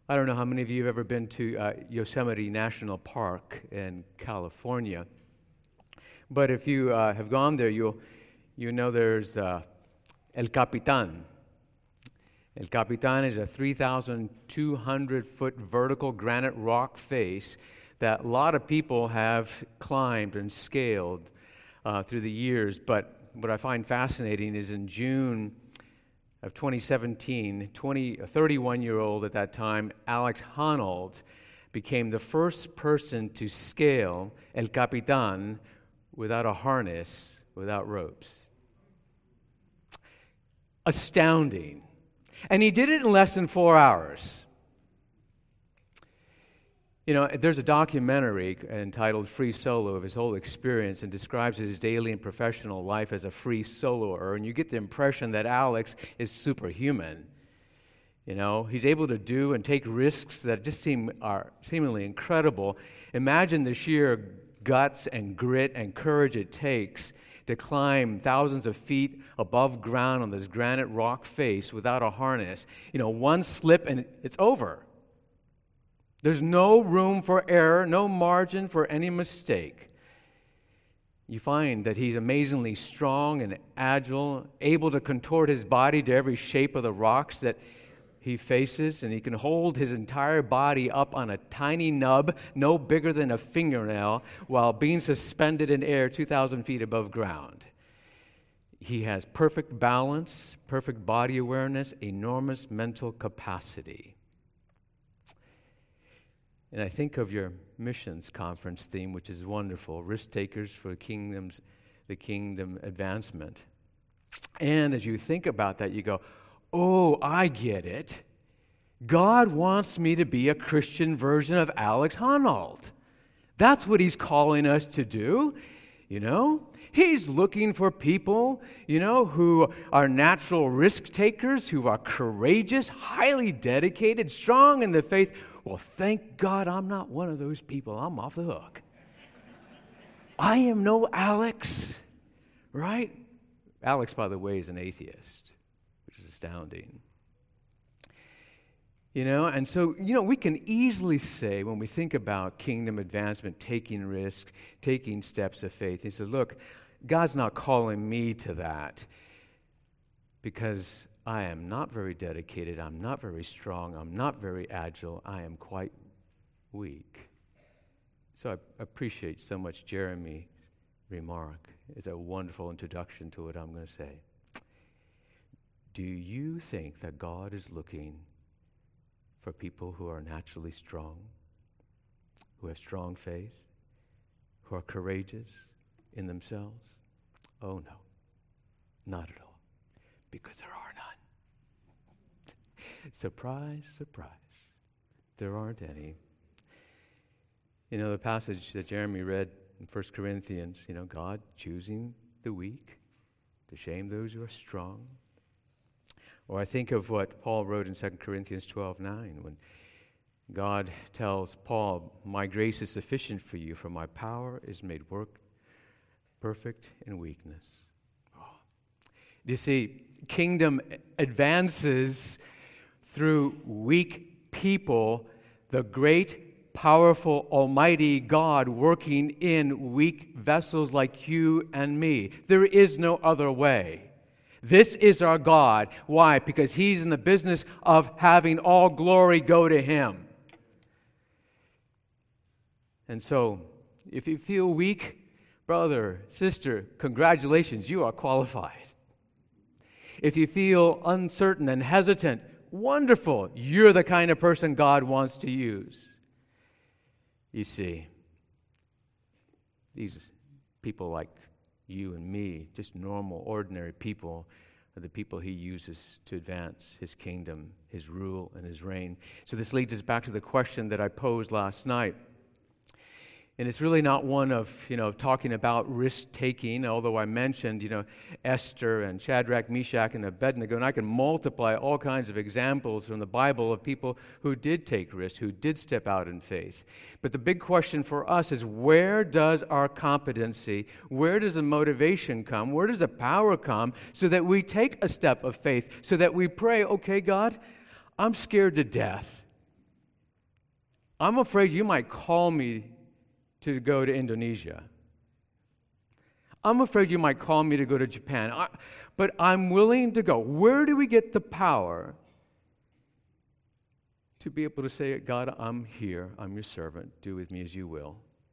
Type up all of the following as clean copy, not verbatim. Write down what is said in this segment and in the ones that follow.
I don't know how many of you have ever been to Yosemite National Park in California, but if you have gone there, you know there's El Capitan. El Capitan is a 3,200-foot vertical granite rock face that a lot of people have climbed and scaled through the years. But what I find fascinating is in June of 2017, 31-year-old at that time, Alex Honnold, became the first person to scale El Capitan without a harness, without ropes. Astounding. And he did it in less than 4 hours. You know, there's a documentary entitled Free Solo of his whole experience and describes his daily and professional life as a free soloer, and you get the impression that Alex is superhuman. You know, he's able to do and take risks that just are seemingly incredible. Imagine the sheer guts and grit and courage it takes to climb thousands of feet above ground on this granite rock face without a harness. You know, one slip and it's over. There's no room for error, no margin for any mistake. You find that he's amazingly strong and agile, able to contort his body to every shape of the rocks that he faces, and he can hold his entire body up on a tiny nub, no bigger than a fingernail, while being suspended in air 2,000 feet above ground. He has perfect balance, perfect body awareness, enormous mental capacity. And I think of your missions conference theme, which is wonderful, risk takers for the kingdom advancement. And as you think about that, you go, oh, I get it. God wants me to be a Christian version of Alex Honnold. That's what he's calling us to do, you know. He's looking for people, you know, who are natural risk takers, who are courageous, highly dedicated, strong in the faith. Well, thank God I'm not one of those people. I'm off the hook. I am no Alex, right? Alex, by the way, is an atheist, which is astounding. You know, and so, you know, we can easily say when we think about kingdom advancement, taking risk, taking steps of faith, he said, look, God's not calling me to that because I am not very dedicated, I'm not very strong, I'm not very agile, I am quite weak. So I appreciate so much Jeremy's remark. It's a wonderful introduction to what I'm going to say. Do you think that God is looking for people who are naturally strong, who have strong faith, who are courageous in themselves? Oh no, not at all, because there are none. Surprise, surprise, there aren't any. You know, the passage that Jeremy read in 1 Corinthians, you know, God choosing the weak to shame those who are strong. Or I think of what Paul wrote in 2 Corinthians 12:9 when God tells Paul, my grace is sufficient for you, for my power is made perfect in weakness. Oh. You see, kingdom advances through weak people, the great, powerful, almighty God working in weak vessels like you and me. There is no other way. This is our God. Why? Because He's in the business of having all glory go to Him. And so, if you feel weak, brother, sister, congratulations, you are qualified. If you feel uncertain and hesitant, wonderful, you're the kind of person God wants to use. You see, these people like you and me, just normal, ordinary people, are the people He uses to advance His kingdom, His rule, and His reign. So this leads us back to the question that I posed last night. And it's really not one of, talking about risk-taking, although I mentioned, Esther and Shadrach, Meshach, and Abednego, and I can multiply all kinds of examples from the Bible of people who did take risks, who did step out in faith. But the big question for us is, where does our competency, where does the motivation come, where does the power come, so that we take a step of faith, so that we pray, okay, God, I'm scared to death. I'm afraid you might call me to go to Indonesia. I'm afraid you might call me to go to Japan. But I'm willing to go. Where do we get the power to be able to say, God, I'm here. I'm your servant. Do with me as you will.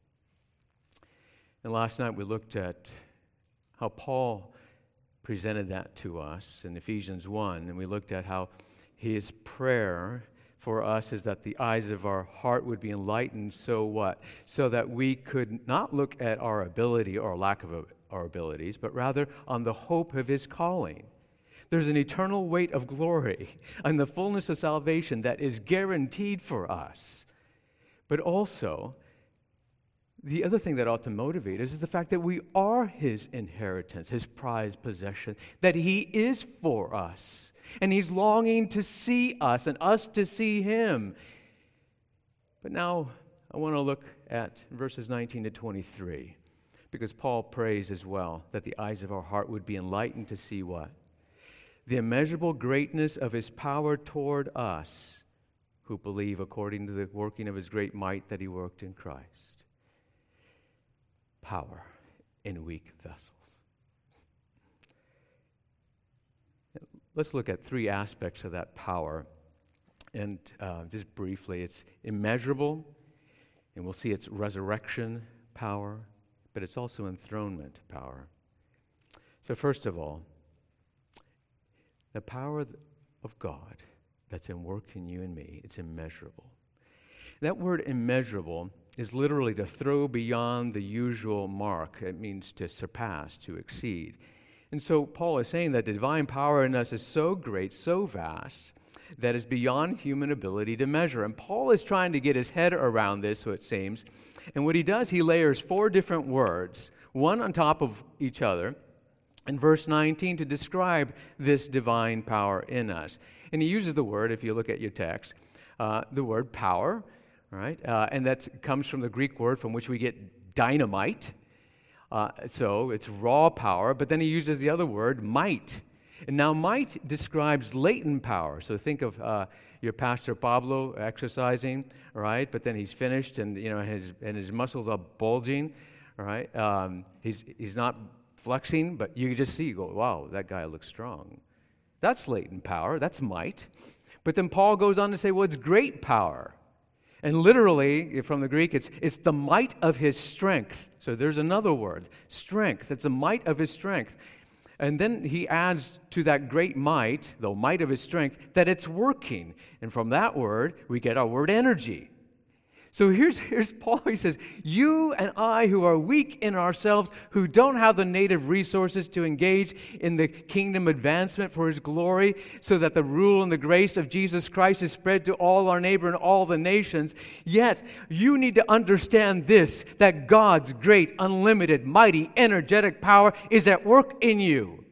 And last night we looked at how Paul presented that to us in Ephesians 1. And we looked at how his prayer for us is that the eyes of our heart would be enlightened. So what? So that we could not look at our ability or lack of our abilities, but rather on the hope of his calling. There's an eternal weight of glory and the fullness of salvation that is guaranteed for us. But also, the other thing that ought to motivate us is the fact that we are his inheritance, his prized possession, that he is for us. And he's longing to see us and us to see him. But now I want to look at verses 19 to 23, because Paul prays as well that the eyes of our heart would be enlightened to see what? The immeasurable greatness of his power toward us who believe according to the working of his great might that he worked in Christ. Power in weak vessels. Let's look at three aspects of that power. And just briefly, it's immeasurable, and we'll see it's resurrection power, but it's also enthronement power. So first of all, the power of God that's in work in you and me, it's immeasurable. That word immeasurable is literally to throw beyond the usual mark. It means to surpass, to exceed. And so Paul is saying that the divine power in us is so great, so vast, that is beyond human ability to measure. And Paul is trying to get his head around this, so it seems. And what he does, he layers four different words, one on top of each other, in verse 19 to describe this divine power in us. And he uses the word, if you look at your text, the word power, right? And that comes from the Greek word from which we get dynamite. So it's raw power, but then he uses the other word, might. And now might describes latent power. So think of your pastor Pablo exercising, right? But then he's finished, and his muscles are bulging, right? He's not flexing, but you just see, you go, wow, that guy looks strong. That's latent power. That's might. But then Paul goes on to say, well, it's great power. And literally, from the Greek, it's the might of his strength. So there's another word, strength. It's the might of his strength. And then he adds to that great might, the might of his strength, that it's working. And from that word, we get our word energy. So here's Paul. He says, you and I who are weak in ourselves, who don't have the native resources to engage in the kingdom advancement for his glory, so that the rule and the grace of Jesus Christ is spread to all our neighbor and all the nations, yet you need to understand this, that God's great, unlimited, mighty, energetic power is at work in you.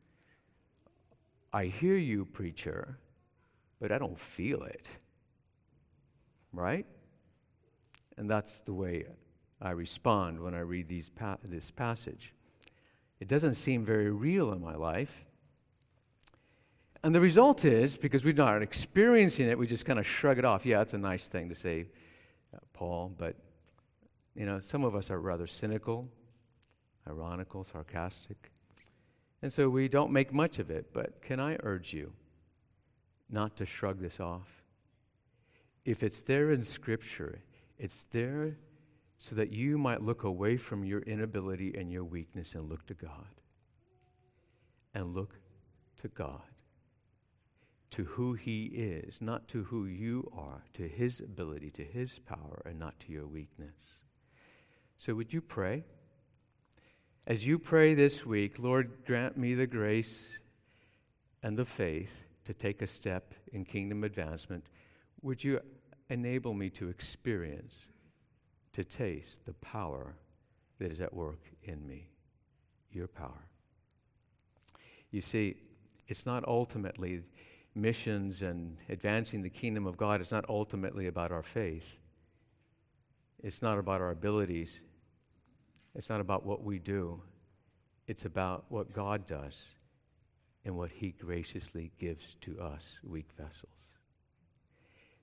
I hear you, preacher, but I don't feel it. Right? And that's the way I respond when I read this passage. It doesn't seem very real in my life. And the result is, because we're not experiencing it, we just kind of shrug it off. Yeah, it's a nice thing to say, Paul, but some of us are rather cynical, ironical, sarcastic. And so we don't make much of it. But can I urge you not to shrug this off? If it's there in Scripture, it's there so that you might look away from your inability and your weakness and look to God. And look to God. To who He is, not to who you are, to His ability, to His power, and not to your weakness. So would you pray? As you pray this week, Lord, grant me the grace and the faith to take a step in kingdom advancement. Would you enable me to experience, to taste the power that is at work in me, your power. You see, it's not ultimately missions and advancing the kingdom of God. It's not ultimately about our faith. It's not about our abilities. It's not about what we do. It's about what God does and what He graciously gives to us, weak vessels.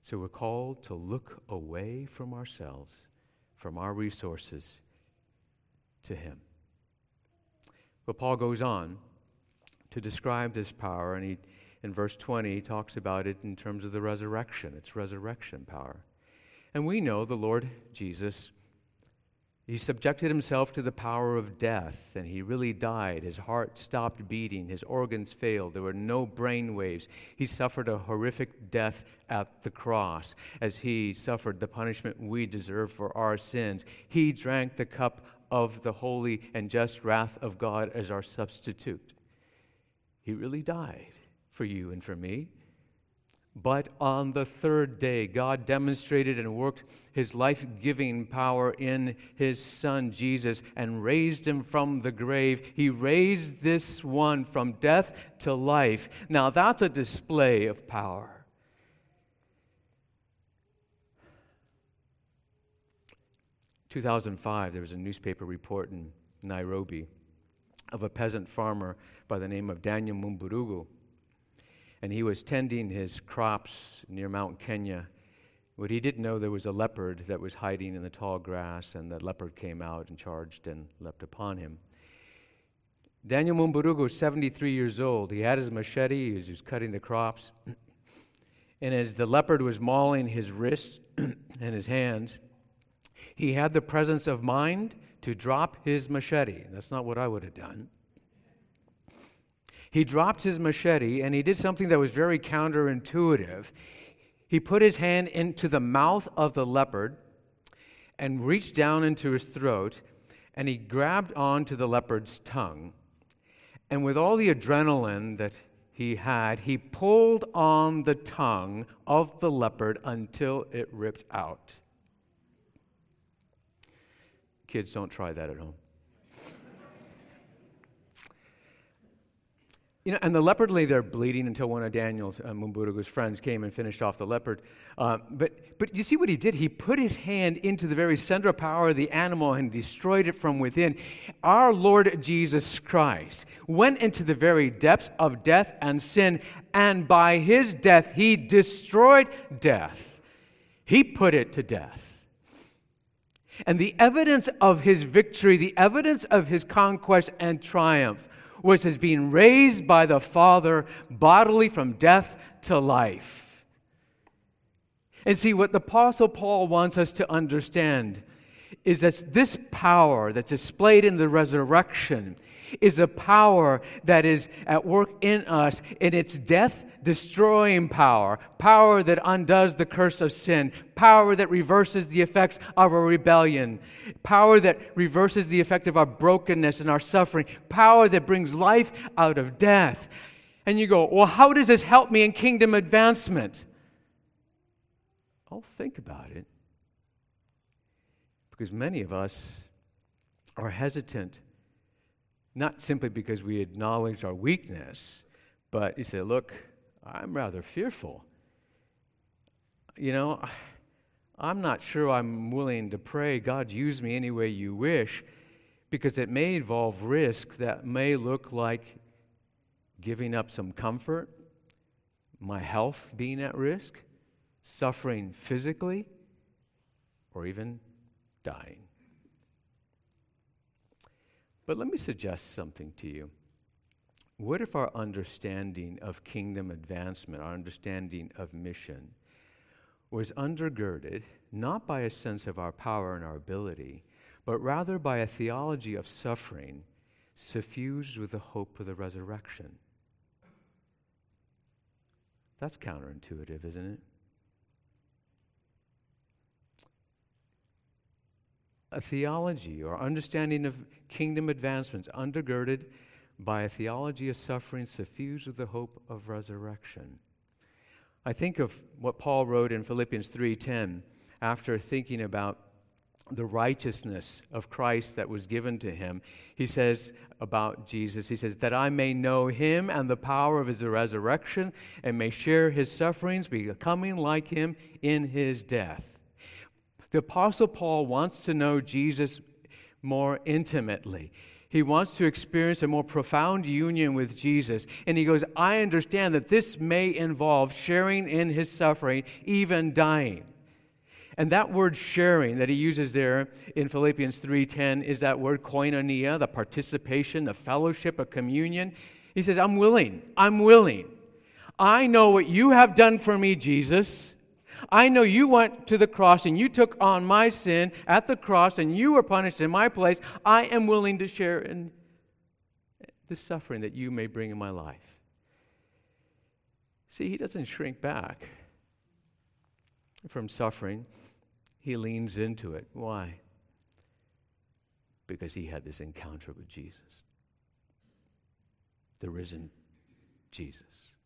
So we're called to look away from ourselves, from our resources, to Him. But Paul goes on to describe this power, and in verse 20, he talks about it in terms of the resurrection. It's resurrection power. And we know the Lord Jesus, He subjected Himself to the power of death, and He really died. His heart stopped beating. His organs failed. There were no brain waves. He suffered a horrific death at the cross as He suffered the punishment we deserve for our sins. He drank the cup of the holy and just wrath of God as our substitute. He really died for you and for me. But on the third day, God demonstrated and worked His life-giving power in His Son, Jesus, and raised Him from the grave. He raised this one from death to life. Now, that's a display of power. In 2005, there was a newspaper report in Nairobi of a peasant farmer by the name of Daniel Mumburugu. And he was tending his crops near Mount Kenya. But he didn't know there was a leopard that was hiding in the tall grass, and the leopard came out and charged and leapt upon him. Daniel Mumburugu was 73 years old. He had his machete. He was cutting the crops. And as the leopard was mauling his wrists and his hands, he had the presence of mind to drop his machete. That's not what I would have done. He dropped his machete, and he did something that was very counterintuitive. He put his hand into the mouth of the leopard and reached down into his throat, and he grabbed onto the leopard's tongue. And with all the adrenaline that he had, he pulled on the tongue of the leopard until it ripped out. Kids, don't try that at home. And the leopard lay there bleeding until one of Daniel's Mumburugu's friends came and finished off the leopard. But you see what he did? He put his hand into the very center of power of the animal and destroyed it from within. Our Lord Jesus Christ went into the very depths of death and sin, and by His death, He destroyed death. He put it to death. And the evidence of His victory, the evidence of His conquest and triumph, was His being raised by the Father bodily from death to life. And see, what the Apostle Paul wants us to understand is that this power that's displayed in the resurrection is a power that is at work in us in its death-destroying power, power that undoes the curse of sin, power that reverses the effects of our rebellion, power that reverses the effect of our brokenness and our suffering, power that brings life out of death. And you go, well, how does this help me in kingdom advancement? I'll think about it. Because many of us are hesitant, not simply because we acknowledge our weakness, but you say, look, I'm rather fearful. I'm not sure I'm willing to pray, God, use me any way you wish, because it may involve risk that may look like giving up some comfort, my health being at risk, suffering physically, or even dying. But let me suggest something to you. What if our understanding of kingdom advancement, our understanding of mission, was undergirded not by a sense of our power and our ability, but rather by a theology of suffering suffused with the hope of the resurrection? That's counterintuitive, isn't it? A theology or understanding of kingdom advancements undergirded by a theology of suffering suffused with the hope of resurrection. I think of what Paul wrote in Philippians 3:10 after thinking about the righteousness of Christ that was given to him. He says about Jesus, he says, that I may know Him and the power of His resurrection and may share His sufferings, becoming like Him in His death. The Apostle Paul wants to know Jesus more intimately. He wants to experience a more profound union with Jesus. And he goes, I understand that this may involve sharing in his suffering, even dying. And that word sharing that he uses there in Philippians 3:10 is that word koinonia, the participation, the fellowship, a communion. He says, I'm willing. I know what you have done for me, Jesus. I know you went to the cross and you took on my sin at the cross and you were punished in my place. I am willing to share in the suffering that you may bring in my life. See, he doesn't shrink back from suffering. He leans into it. Why? Because he had this encounter with Jesus, the risen Jesus.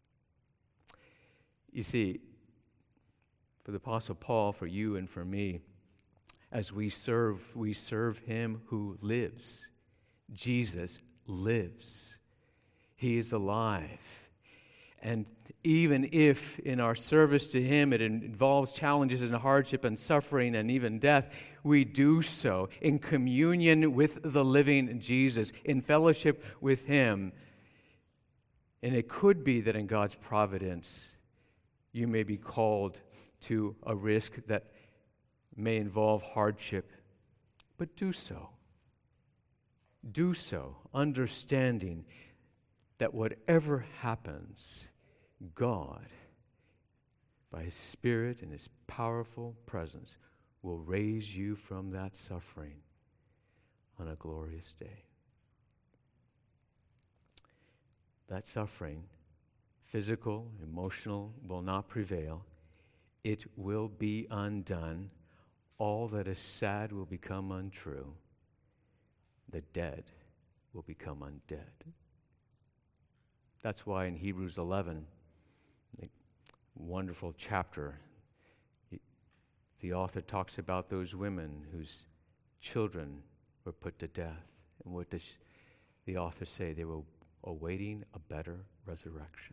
You see, for the Apostle Paul, for you and for me, as we serve him who lives. Jesus lives. He is alive. And even if in our service to him it involves challenges and hardship and suffering and even death, we do so in communion with the living Jesus, in fellowship with him. And it could be that in God's providence, you may be called to a risk that may involve hardship, but do so. Do so, understanding that whatever happens, God, by his Spirit and his powerful presence, will raise you from that suffering on a glorious day. That suffering, physical, emotional, will not prevail. It will be undone. All that is sad will become untrue. The dead will become undead. That's why in Hebrews 11, the wonderful chapter, the author talks about those women whose children were put to death. And what does the author say? They were awaiting a better resurrection.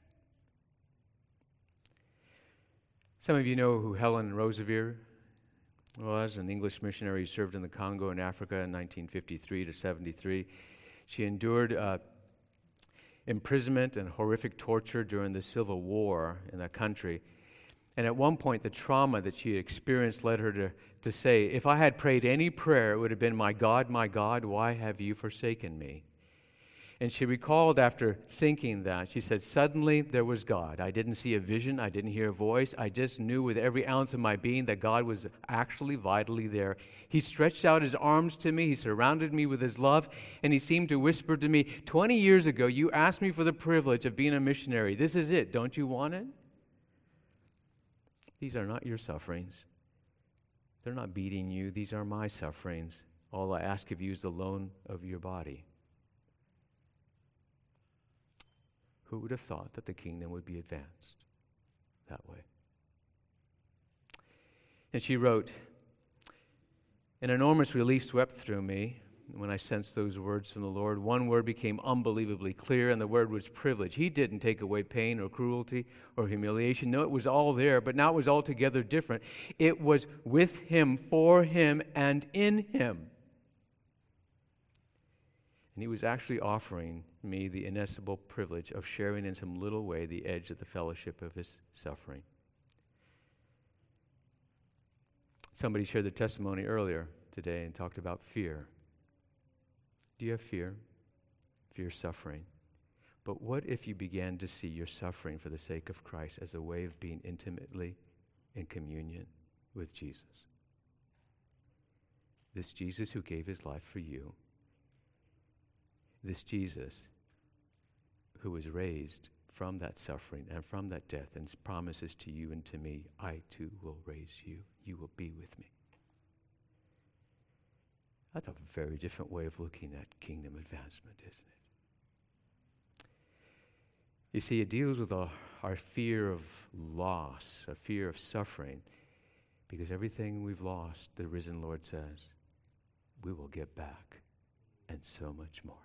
Some of you know who Helen Roseveare was, an English missionary who served in the Congo in Africa in 1953 to 73. She endured imprisonment and horrific torture during the Civil War in that country. And at one point, the trauma that she experienced led her to say, if I had prayed any prayer, it would have been, my God, why have you forsaken me? And she recalled after thinking that, she said, suddenly there was God. I didn't see a vision. I didn't hear a voice. I just knew with every ounce of my being that God was actually vitally there. He stretched out his arms to me. He surrounded me with his love. And he seemed to whisper to me, 20 years ago, you asked me for the privilege of being a missionary. This is it. Don't you want it? These are not your sufferings. They're not beating you. These are my sufferings. All I ask of you is the loan of your body. Who would have thought that the kingdom would be advanced that way? And she wrote, an enormous relief swept through me when I sensed those words from the Lord. One word became unbelievably clear, and the word was privilege. He didn't take away pain or cruelty or humiliation. No, it was all there, but now it was altogether different. It was with him, for him, and in him. And he was actually offering me the inestimable privilege of sharing in some little way the edge of the fellowship of his suffering. Somebody shared the testimony earlier today and talked about fear. Do you have fear? Fear suffering. But what if you began to see your suffering for the sake of Christ as a way of being intimately in communion with Jesus? This Jesus who gave his life for you. This Jesus who was raised from that suffering and from that death and promises to you and to me, I too will raise you. You will be with me. That's a very different way of looking at kingdom advancement, isn't it? You see, it deals with our fear of loss, a fear of suffering, because everything we've lost, the risen Lord says, we will get back, and so much more.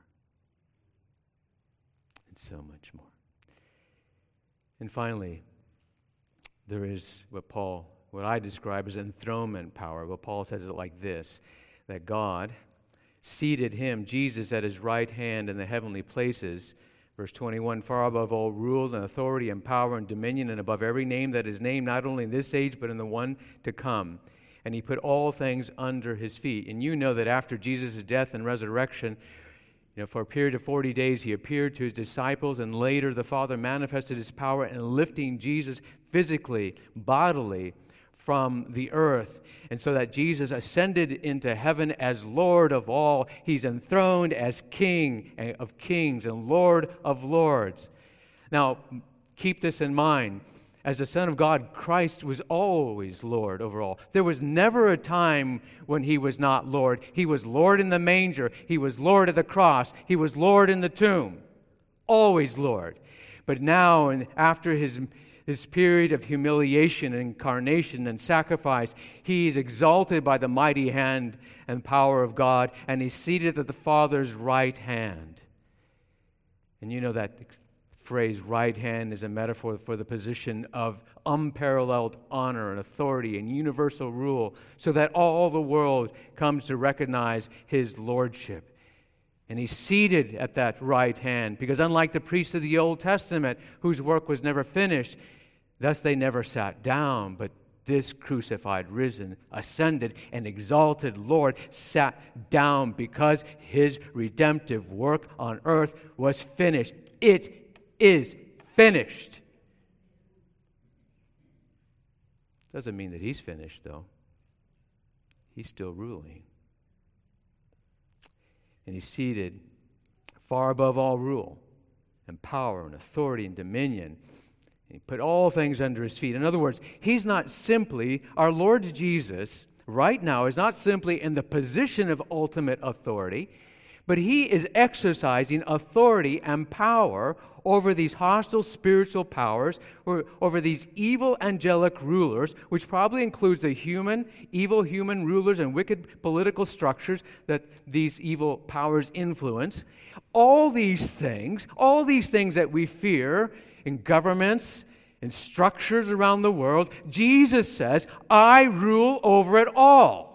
And so much more. And finally, there is what I describe as enthronement power. Well, Paul says it like this, that God, seated him, Jesus, at his right hand in the heavenly places. Verse 21, far above all rule and authority and power and dominion, and above every name that is named, not only in this age, but in the one to come. And he put all things under his feet. And you know that after Jesus' death and resurrection, for a period of 40 days, he appeared to his disciples, and later the Father manifested his power in lifting Jesus physically, bodily, from the earth. And so that Jesus ascended into heaven as Lord of all. He's enthroned as King of kings and Lord of lords. Now, keep this in mind. As the Son of God, Christ was always Lord over all. There was never a time when he was not Lord. He was Lord in the manger. He was Lord at the cross. He was Lord in the tomb. Always Lord. But now, and after his period of humiliation and incarnation and sacrifice, he is exalted by the mighty hand and power of God, and he's seated at the Father's right hand. And you know that phrase, right hand, is a metaphor for the position of unparalleled honor and authority and universal rule, so that all the world comes to recognize his lordship. And he's seated at that right hand, because unlike the priests of the Old Testament, whose work was never finished, thus they never sat down, but this crucified, risen, ascended, and exalted Lord sat down because his redemptive work on earth was finished. It is finished. Doesn't mean that he's finished, though. He's still ruling. And he's seated far above all rule and power and authority and dominion. He put all things under his feet. In other words, he's not simply, our Lord Jesus right now is not simply in the position of ultimate authority, but he is exercising authority and power over these hostile spiritual powers, or over these evil angelic rulers, which probably includes the evil human rulers and wicked political structures that these evil powers influence. All these things that we fear in governments, in structures around the world, Jesus says, I rule over it all.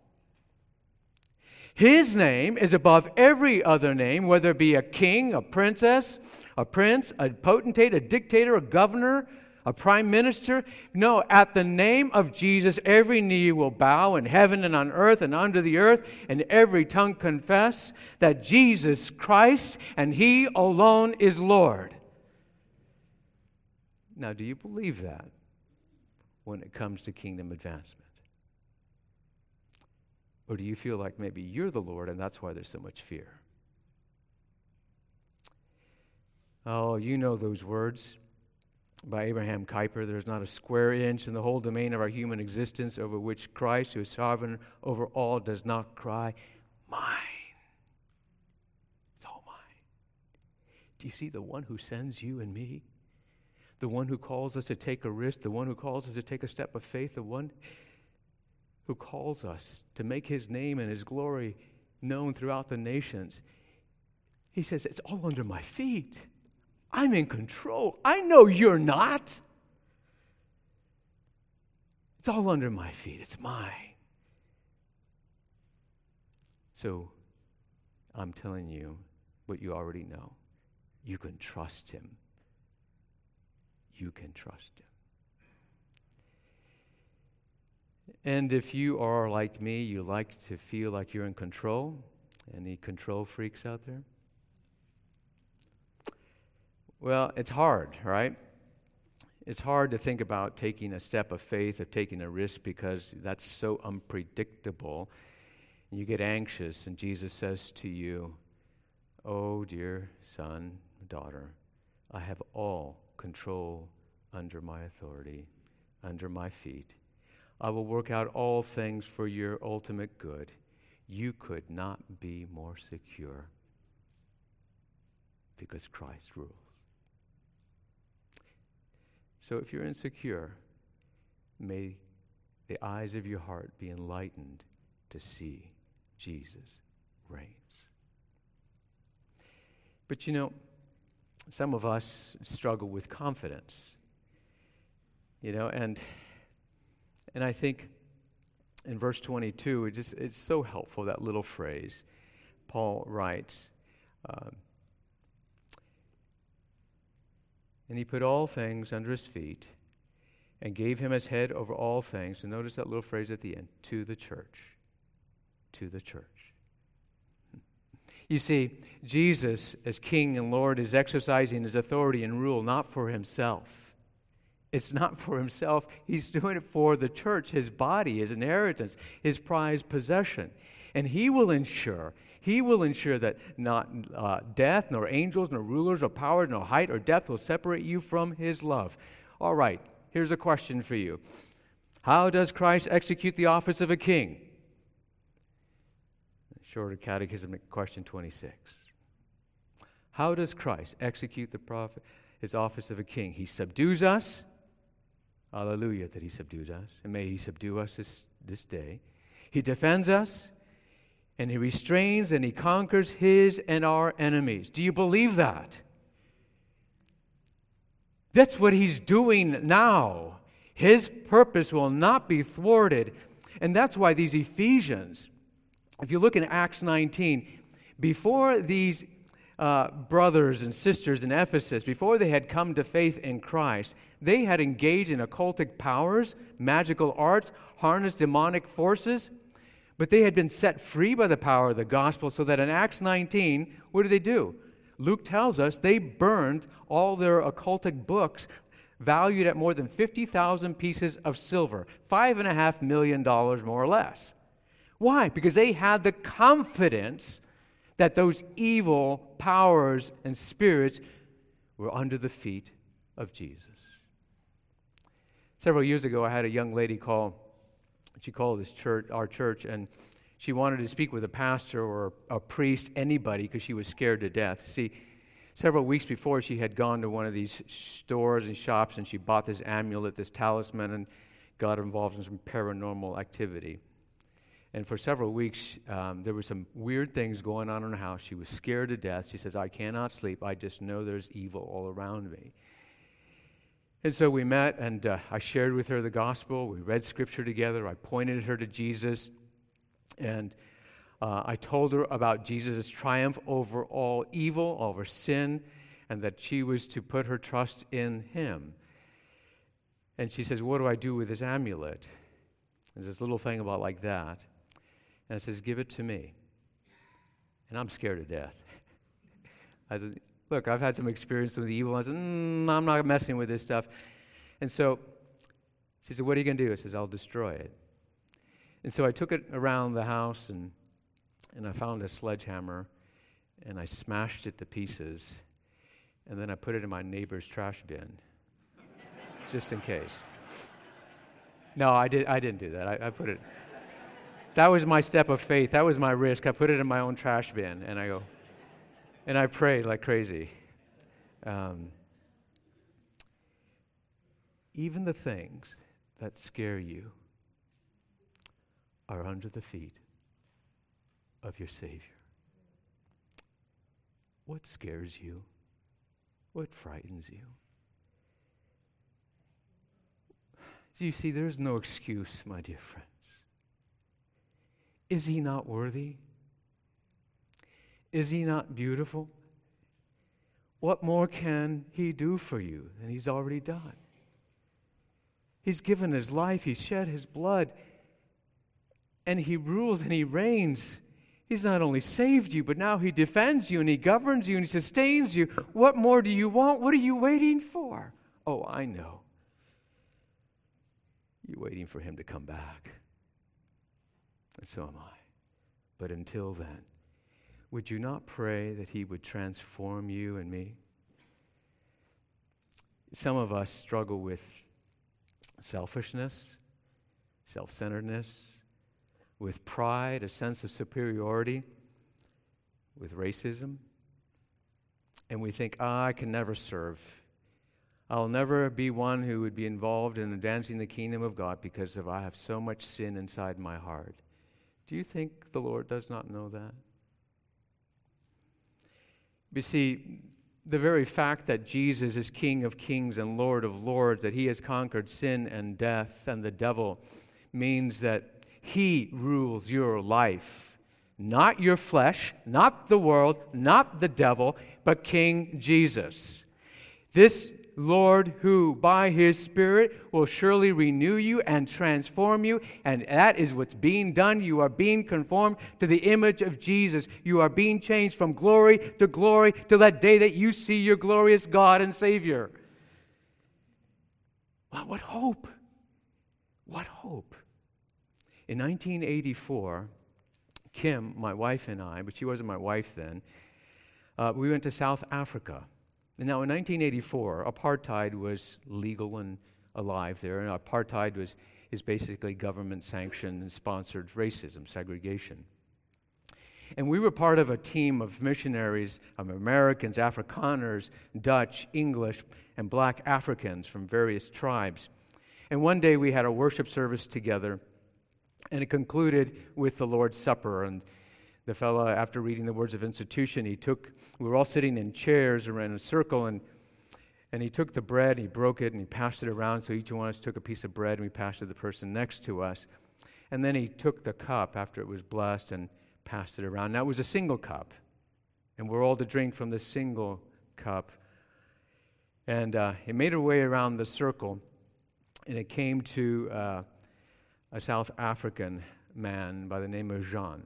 His name is above every other name, whether it be a king, a princess, a prince, a potentate, a dictator, a governor, a prime minister. No, at the name of Jesus, every knee will bow in heaven and on earth and under the earth, and every tongue confess that Jesus Christ and he alone is Lord. Now, do you believe that when it comes to kingdom advancement? Or do you feel like maybe you're the Lord and that's why there's so much fear? Oh, you know those words by Abraham Kuyper. There's not a square inch in the whole domain of our human existence over which Christ, who is sovereign over all, does not cry, mine. It's all mine. Do you see the one who sends you and me? The one who calls us to take a risk, the one who calls us to take a step of faith, the one who calls us to make his name and his glory known throughout the nations. He says, it's all under my feet. I'm in control. I know you're not. It's all under my feet. It's mine. So I'm telling you what you already know. You can trust him. You can trust him. And if you are like me, you like to feel like you're in control. Any control freaks out there? Well, it's hard, right? It's hard to think about taking a step of faith or taking a risk because that's so unpredictable. You get anxious, and Jesus says to you, oh, dear son, daughter, I have all control under my authority, under my feet. I will work out all things for your ultimate good. You could not be more secure because Christ rules. So if you're insecure, may the eyes of your heart be enlightened to see Jesus reigns. But you know, some of us struggle with confidence. And I think in verse 22, it's so helpful, that little phrase. Paul writes, and he put all things under his feet and gave him as head over all things. And notice that little phrase at the end, to the church. To the church. You see, Jesus, as King and Lord, is exercising his authority and rule not for himself. It's not for himself. He's doing it for the church, his body, his inheritance, his prized possession. And he will ensure that not death, nor angels, nor rulers, or powers, nor height, or depth will separate you from his love. All right, here's a question for you. How does Christ execute the office of a king? Shorter Catechism, question 26. How does Christ execute his office of a king? He subdues us. Hallelujah that he subdues us. And may he subdue us this day. He defends us. And he restrains and he conquers his and our enemies. Do you believe that? That's what he's doing now. His purpose will not be thwarted. And that's why these Ephesians, if you look in Acts 19, before these brothers and sisters in Ephesus, before they had come to faith in Christ, they had engaged in occultic powers, magical arts, harnessed demonic forces, but they had been set free by the power of the gospel, so that in Acts 19, what did they do? Luke tells us they burned all their occultic books valued at more than 50,000 pieces of silver, $5.5 million more or less. Why? Because they had the confidence that those evil powers and spirits were under the feet of Jesus. Several years ago, I had a young lady call. She called our church, and she wanted to speak with a pastor or a priest, anybody, because she was scared to death. See, several weeks before, she had gone to one of these stores and shops, and she bought this amulet, this talisman, and got involved in some paranormal activity. And for several weeks, there were some weird things going on in her house. She was scared to death. She says, I cannot sleep. I just know there's evil all around me. And so we met, and I shared with her the gospel. We read Scripture together. I pointed her to Jesus. And I told her about Jesus' triumph over all evil, over sin, and that she was to put her trust in him. And she says, what do I do with this amulet? There's this little thing about like that. And I says, give it to me. And I'm scared to death. I said, look, I've had some experience with evil. I said, I'm not messing with this stuff. And so she said, what are you going to do? I says, I'll destroy it. And so I took it around the house, and I found a sledgehammer, and I smashed it to pieces, and then I put it in my neighbor's trash bin, just in case. No, I didn't do that. I put it. That was my step of faith. That was my risk. I put it in my own trash bin, and I prayed like crazy. Even the things that scare you are under the feet of your Savior. What scares you? What frightens you? You see, there's no excuse, my dear friends. Is he not worthy? Is he not beautiful? What more can he do for you than he's already done? He's given his life, he's shed his blood, and he rules and he reigns. He's not only saved you, but now he defends you and he governs you and he sustains you. What more do you want? What are you waiting for? Oh, I know. You're waiting for him to come back. And so am I. But until then, would you not pray that he would transform you and me? Some of us struggle with selfishness, self-centeredness, with pride, a sense of superiority, with racism. And we think, I can never serve. I'll never be one who would be involved in advancing the kingdom of God because I have so much sin inside my heart. Do you think the Lord does not know that? You see, the very fact that Jesus is King of kings and Lord of lords, that he has conquered sin and death and the devil, means that he rules your life, Not your flesh, not the world, not the devil, but King Jesus. This Lord who, by His Spirit, will surely renew you and transform you, and that is what's being done. You are being conformed to the image of Jesus. You are being changed from glory till that day that you see your glorious God and Savior. Wow, what hope! What hope! In 1984, Kim, my wife, and I, but she wasn't my wife then, we went to South Africa. And now in 1984, apartheid was legal and alive there, and apartheid is basically government-sanctioned and sponsored racism, segregation. And we were part of a team of missionaries, of Americans, Afrikaners, Dutch, English, and black Africans from various tribes. And one day we had a worship service together, and it concluded with the Lord's Supper. And the fellow, after reading the words of institution, we were all sitting in chairs around a circle, and he took the bread, he broke it, and he passed it around. So each one of us took a piece of bread, and we passed it to the person next to us. And then he took the cup after it was blessed and passed it around. Now it was a single cup, and we're all to drink from the single cup. And it made our way around the circle, and it came to a South African man by the name of Jean.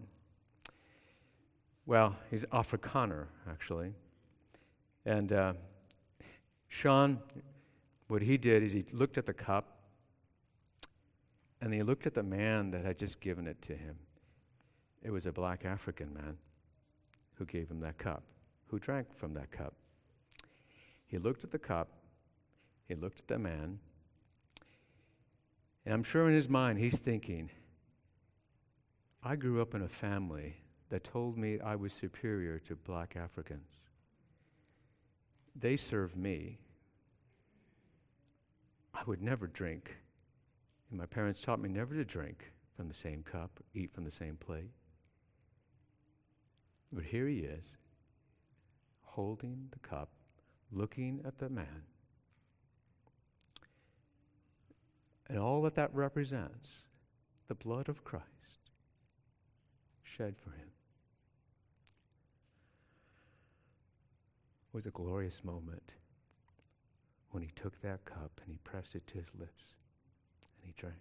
Well, he's Afrikaner, actually. And Sean, what he did is he looked at the cup, and he looked at the man that had just given it to him. It was a black African man who gave him that cup, who drank from that cup. He looked at the cup, he looked at the man, and I'm sure in his mind he's thinking, I grew up in a family that told me I was superior to black Africans. They served me. I would never drink. And my parents taught me never to drink from the same cup, eat from the same plate. But here he is, holding the cup, looking at the man. And all that represents, the blood of Christ shed for him. It was a glorious moment when he took that cup and he pressed it to his lips and he drank.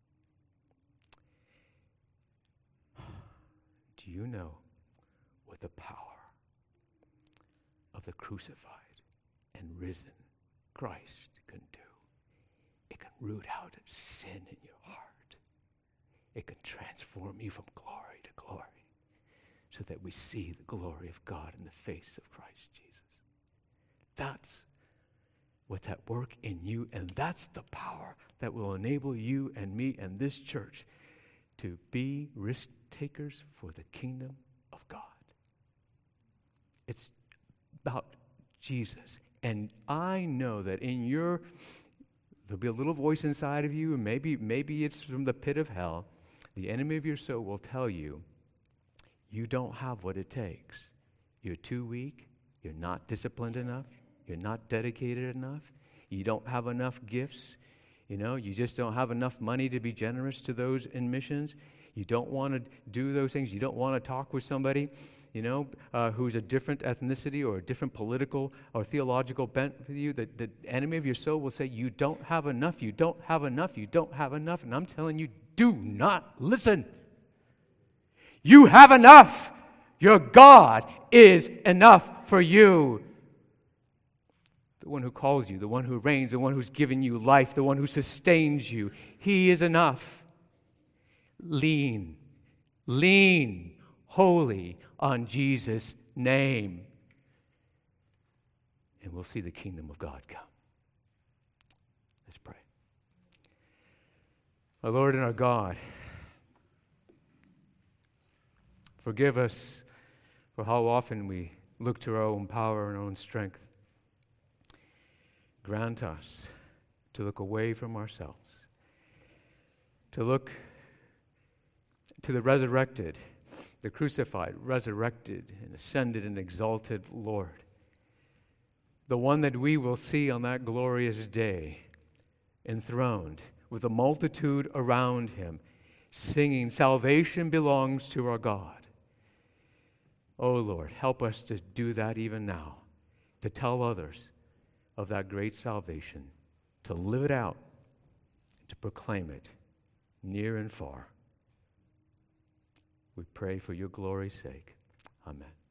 Do you know what the power of the crucified and risen Christ can do? It can root out sin in your heart. It can transform you from glory to glory so that we see the glory of God in the face of Christ Jesus. That's what's at work in you, and that's the power that will enable you and me and this church to be risk takers for the kingdom of God. It's about Jesus. And I know that there'll be a little voice inside of you, and maybe it's from the pit of hell. The enemy of your soul will tell you, you don't have what it takes. You're too weak. You're not disciplined enough. You're not dedicated enough. You don't have enough gifts. You just don't have enough money to be generous to those in missions. You don't want to do those things. You don't want to talk with somebody, who's a different ethnicity or a different political or theological bent with you. The enemy of your soul will say, you don't have enough. You don't have enough. You don't have enough. And I'm telling you, do not listen. You have enough. Your God is enough for you. The one who calls you, the one who reigns, the one who's given you life, the one who sustains you. He is enough. Lean wholly on Jesus' name, and we'll see the kingdom of God come. Let's pray. Our Lord and our God, forgive us for how often we look to our own power and our own strength. Grant us to look away from ourselves, to look to the resurrected, the crucified, resurrected, and ascended and exalted Lord, the one that we will see on that glorious day, enthroned with a multitude around him, singing, salvation belongs to our God. Oh Lord, help us to do that even now, to tell others of that great salvation, to live it out, to proclaim it near and far. We pray for your glory's sake. Amen.